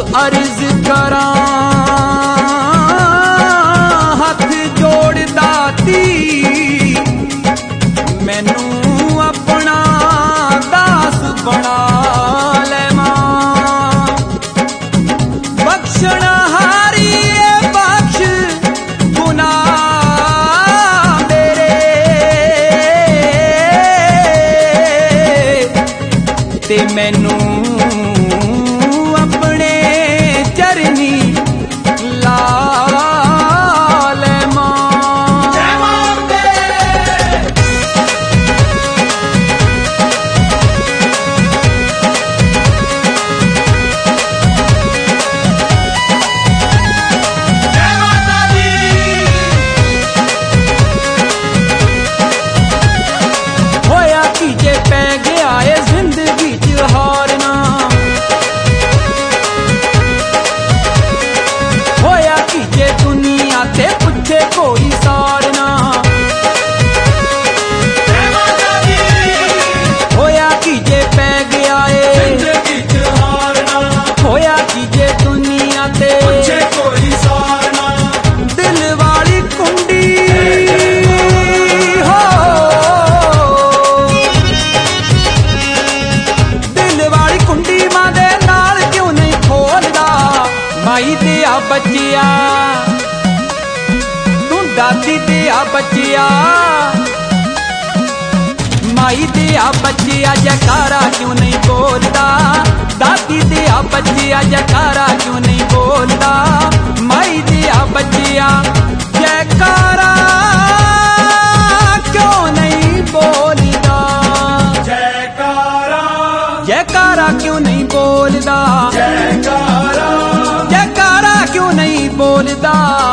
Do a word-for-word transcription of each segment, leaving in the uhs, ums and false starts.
अर्ज करा हथ जोड़ दाती मैनू अपना दास बना ले मां। बख्शना हारी बख्श गुनाह मेरे ते मैनू कोई सारना होया कि जे पै गया है होया कि जे दुनिया ते कोई सारना दिल वाली कुंडी हो दिल वाली कुंडी मां दे नाल क्यों नहीं खोलदा माई दिया बचिया दादी दिया बचिया माई दिया बचिया जयकारा क्यों नहीं बोलता दादी दिया बचिया जयकारा क्यों नहीं बोलता माई दिया बचिया जयकारा क्यों नहीं बोलता जयकारा जयकारा क्यों नहीं बोलता जयकारा जयकारा क्यों नहीं बोलता।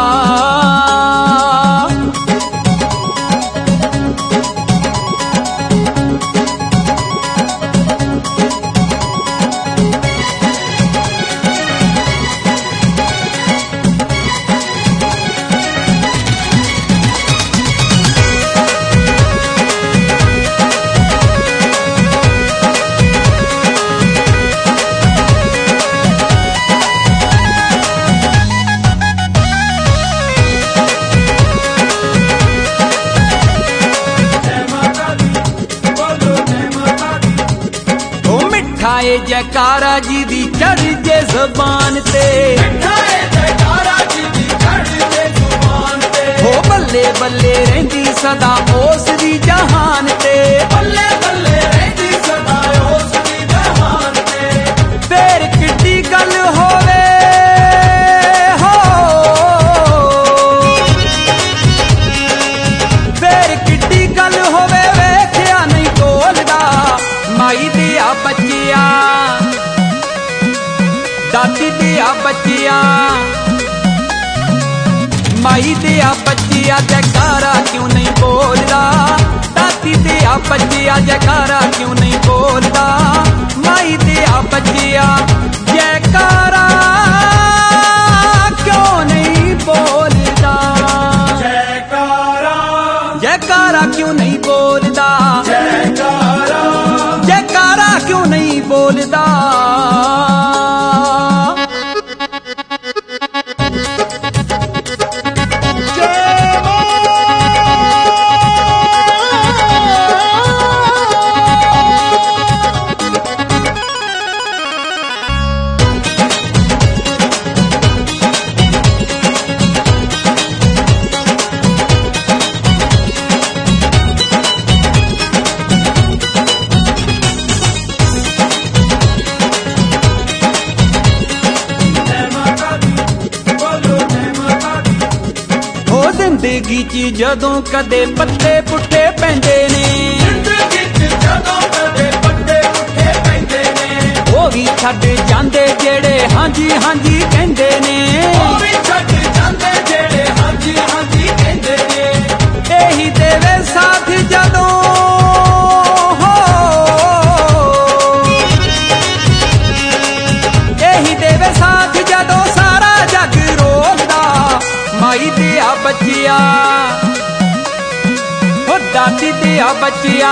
मिठाए जयकारा जी दी चढ़ जे ज़बान ते मिठाए जयकारा जी दी चढ़ जे ज़बान ते हो बल्ले बल्ले रहंदी सदा उस दी जहान ते बल्ले बल्ले रहंदी सदा उस दी जहान ते फेर किड्डी गल होवे हो फेर किड्डी गल होवे वेखिया नहीं बोलदा माई दिया बचिया दादी दिया बचिया माई दिया बचिया जयकारा क्यों नहीं बोलता दादी दिया बचिया जयकारा क्यों नहीं बोलता माई दिया बचिया जयकारा क्यों नहीं बोलता जयकारा जयकारा क्यों नहीं बोलता जयकारा जयकारा क्यों नहीं बोलता। जिंदगी च जदों कदे पत्ते पुट्टे पैंदे ने वो भी छड्ड जांदे जेड़े हांजी हांजी कहंदे ने एही देवे साथ जदों हो एही देवे साथ जदों सारा जग रोंदा माई दिया बचिया हो दादी दिया बचिया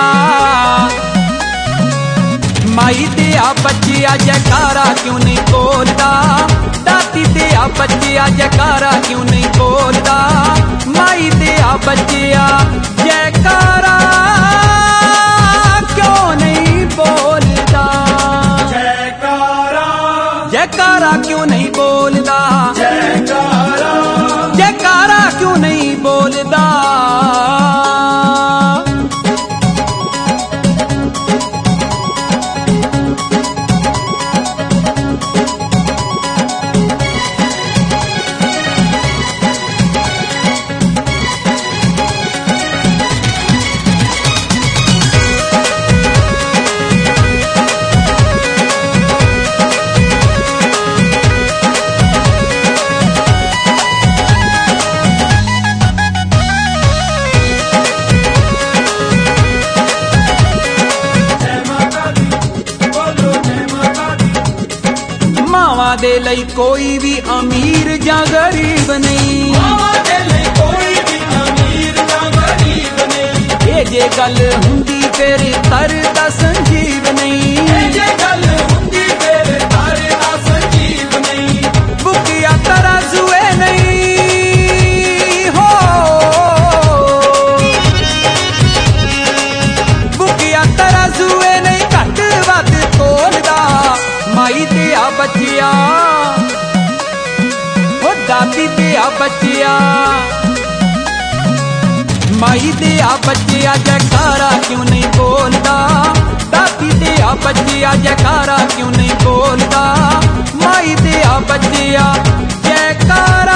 माई दिया बचिया जयकारा क्यों नहीं बोलता। बच्चिया जयकारा क्यों नहीं बोलदा, माई दिया बच्चिया जयकारा क्यों नहीं बोलदा, जयकारा जयकारा क्यों नहीं बोलदा, जयकारा जयकारा क्यों नहीं बोलदा। मावां दे लई कोई भी अमीर जां गरीब नहीं, मावां दे लई कोई भी अमीर जां गरीब नहीं। ये जे गल हुंदी तेरे तर दा संजीव नहीं, ये जे गल हुंदी तेरे तर दा संजीव नहीं। बुकिया तराजुए नहीं हो, बुकिया तराजुए नहीं घट वध तोलदा, माई दिया बच्चिया ओ दादी दिया बच्चिया, माई दिया बच्चिया जयकारा क्यों नहीं बोलदा, दादी दिया बच्चिया जयकारा क्यों नहीं बोलदा, माई दिया बच्चिया जयकारा